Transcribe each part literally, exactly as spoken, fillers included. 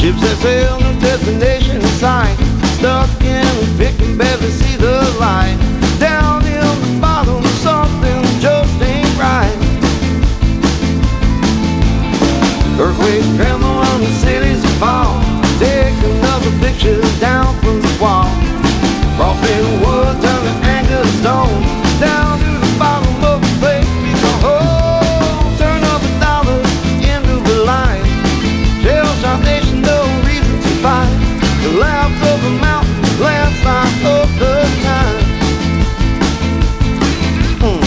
Ships that sail, no destination in sight. Stuck in a pick and barely see the light. Down in the bottom, something just ain't right. Earthquake tremble on the cities that fall. Take another picture down from the wall. Crossing wood, turn to anger to stone. Down to the bottom of the place we go home. Turn up a dollar into the line. Shell shot nation, no reason to fight. The laughs of the mountain, landslide of the time. mm.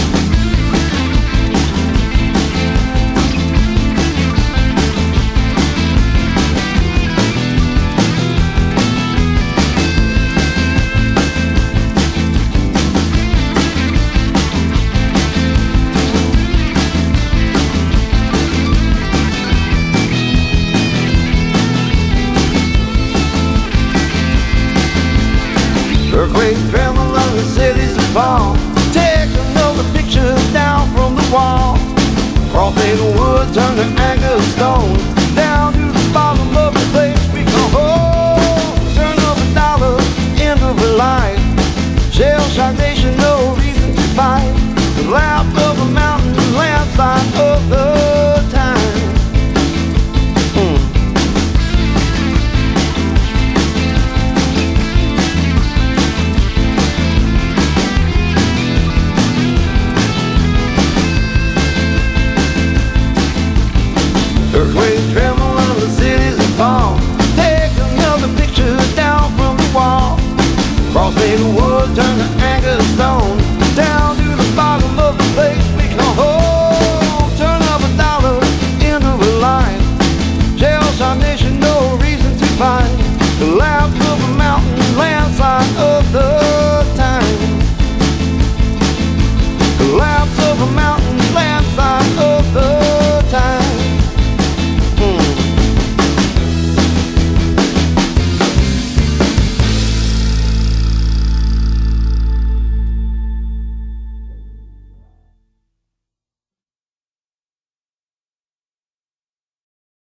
Earthquake tremble on the cities that fall. Take another picture down from the wall. Crossing wood, turn to anger stone.